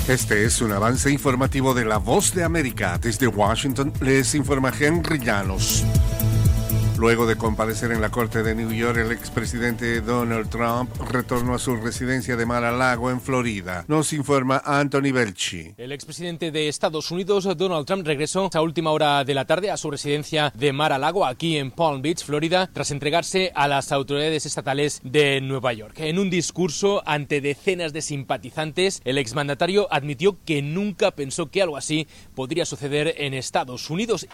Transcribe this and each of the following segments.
Este es un avance informativo de La Voz de América. Desde Washington les informa Henry Llanos. Luego de comparecer en la Corte de New York, el expresidente Donald Trump retornó a su residencia de Mar-a-Lago, en Florida. Nos informa Anthony Belchi. El expresidente de Estados Unidos, Donald Trump, regresó a última hora de la tarde a su residencia de Mar-a-Lago, aquí en Palm Beach, Florida, tras entregarse a las autoridades estatales de Nueva York. En un discurso ante decenas de simpatizantes, el exmandatario admitió que nunca pensó que algo así podría suceder en Estados Unidos.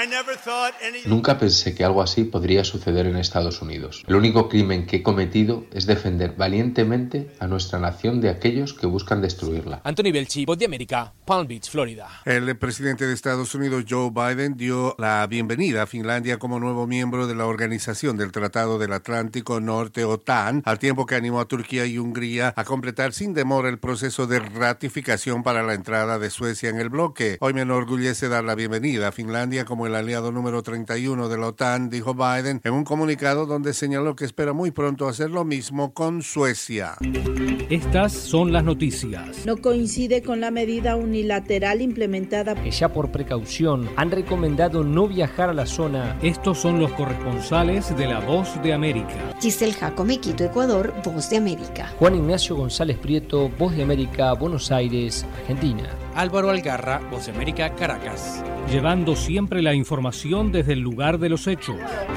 Nunca pensé que algo así podría suceder en Estados Unidos. El único crimen que he cometido es defender valientemente a nuestra nación de aquellos que buscan destruirla. Anthony Belchi, Voz de América, Palm Beach, Florida. El presidente de Estados Unidos, Joe Biden, dio la bienvenida a Finlandia como nuevo miembro de la Organización del Tratado del Atlántico Norte, OTAN, al tiempo que animó a Turquía y Hungría a completar sin demora el proceso de ratificación para la entrada de Suecia en el bloque. Hoy me enorgullece dar la bienvenida a Finlandia como el aliado número 31 de la OTAN, dijo Biden en un comunicado donde señaló que espera muy pronto hacer lo mismo con Suecia. Estas son las noticias. No coincide con la medida unilateral implementada. Que ya por precaución han recomendado no viajar a la zona. Estos son los corresponsales de La Voz de América. Giselle Jacome, Quito, Ecuador, Voz de América. Juan Ignacio González Prieto, Voz de América, Buenos Aires, Argentina. Álvaro Algarra, Voz de América, Caracas. Llevando siempre la información desde el lugar de los hechos.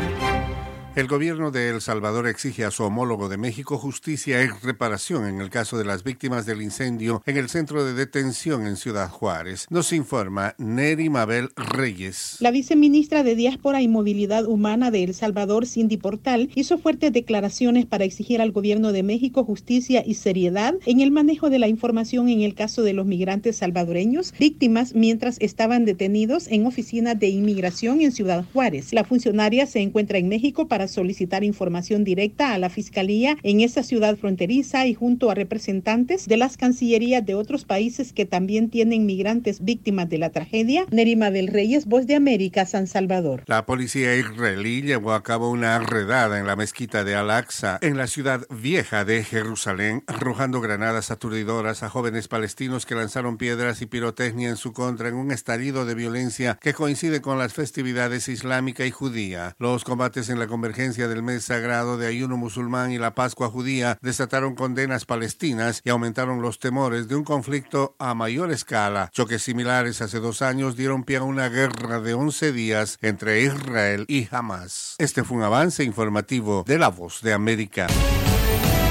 El gobierno de El Salvador exige a su homólogo de México justicia y reparación en el caso de las víctimas del incendio en el centro de detención en Ciudad Juárez. Nos informa Neri Mabel Reyes. La viceministra de Diáspora y Movilidad Humana de El Salvador, Cindy Portal, hizo fuertes declaraciones para exigir al gobierno de México justicia y seriedad en el manejo de la información en el caso de los migrantes salvadoreños, víctimas mientras estaban detenidos en oficinas de inmigración en Ciudad Juárez. La funcionaria se encuentra en México para solicitar información directa a la Fiscalía en esa ciudad fronteriza y junto a representantes de las cancillerías de otros países que también tienen migrantes víctimas de la tragedia. Nerima del Reyes, Voz de América, San Salvador. La policía israelí llevó a cabo una redada en la mezquita de Al-Aqsa, en la ciudad vieja de Jerusalén, arrojando granadas aturdidoras a jóvenes palestinos que lanzaron piedras y pirotecnia en su contra en un estallido de violencia que coincide con las festividades islámica y judía. Los combates en la convergencia del mes sagrado de ayuno musulmán y la Pascua judía desataron condenas palestinas y aumentaron los temores de un conflicto a mayor escala. Choques similares hace 2 años dieron pie a una guerra de 11 días entre Israel y Hamás. Este fue un avance informativo de La Voz de América.